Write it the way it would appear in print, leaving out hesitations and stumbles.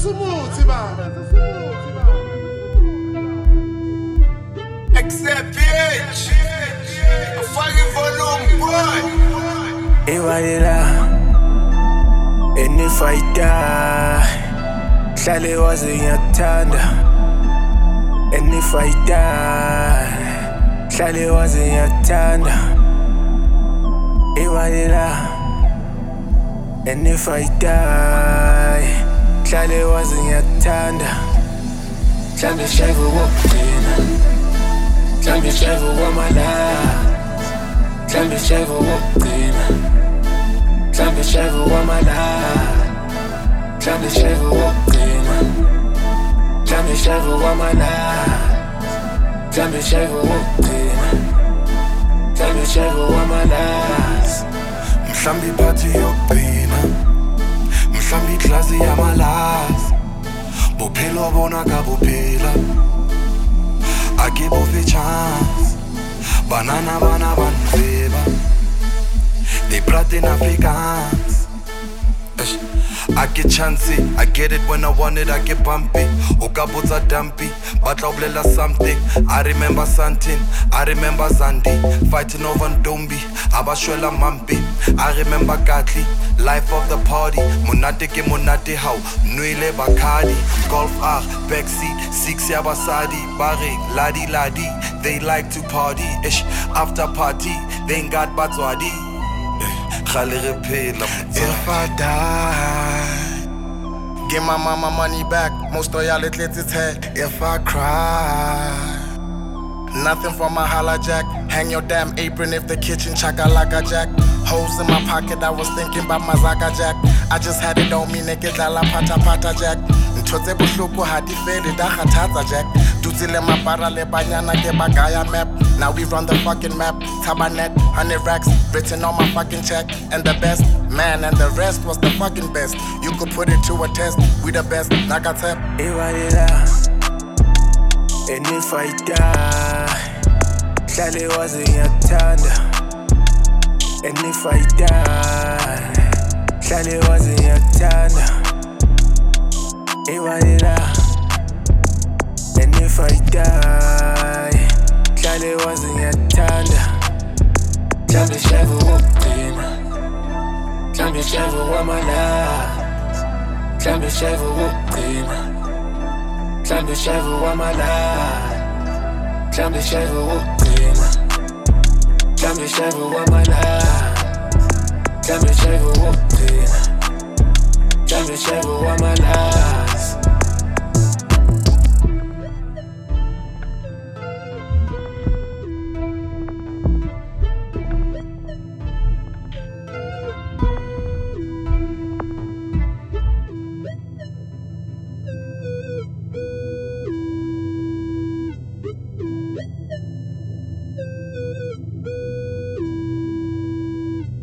Except bitch, a fucking volume boy. Iwadela, and if I die, hlale waze ngiyakuthanda. And if I die, hlale waze ngiyakuthanda. Iwadela, and if I die, hlale waze ngiyakuthanda. Mhlambe shave wokugcina. Mhlambe shave wamala. Mhlambe shave wokugcina. Mhlambe shave wamala. Mhlambe shave wokugcina. Mhlambe shave wamala. Mhlambe shave wokugcina. Mhlambe shave wamala. Mhlambe iphathi yokugcina. Mhlambe iglasi yamalazi. Bophelo bona ka bophela. I give off a chance. Banana bana banveba. They brought in Africans. I get chancy, I get it when I want it, I get bumpy. Okabutsa dumpy, batla something. I remember something, I remember Zandi. Fighting over Ndombi, abashwela mampi. I remember Katli, life of the party. Monate ke monate how, Nuile Bakadi. Golf R, backseat, 6 Yabasadi. Barre, ladi ladi, they like to party. After party, they ain't got Batswadi. If I die, give my mama money back. Most of y'all let its head. If I cry, nothing for my holla jack. Hang your damn apron if the kitchen chakalaka jack. Holes in my pocket, I was thinking about my Zaga jack. I just had it on me, nigga, la pata pata jack. Ntotse buhloko hadi fede da khatata jack. Dutile mapara le banyana ke bagaya map. Now we run the fucking map. Tabanet, 100 racks, written on my fucking check. And the best, man, and the rest was the fucking best. You could put it to a test, we the best, Nagatep. Iwadela, and if I die, hlale waze ngiyakuthanda. And if I die, hlale waze ngiyakuthanda. Iwadela, and if I die, hlale waze ngiyakuthanda. Mhlambe shave wokugcina. Mhlambe shave wamala. Mhlambe shave wokugcina. Mhlambe shave wamala. Mhlambe shave wokugcina. Mhlambe shave wamala. Mhlambe shave wokugcina. Mhlambe shave wamala.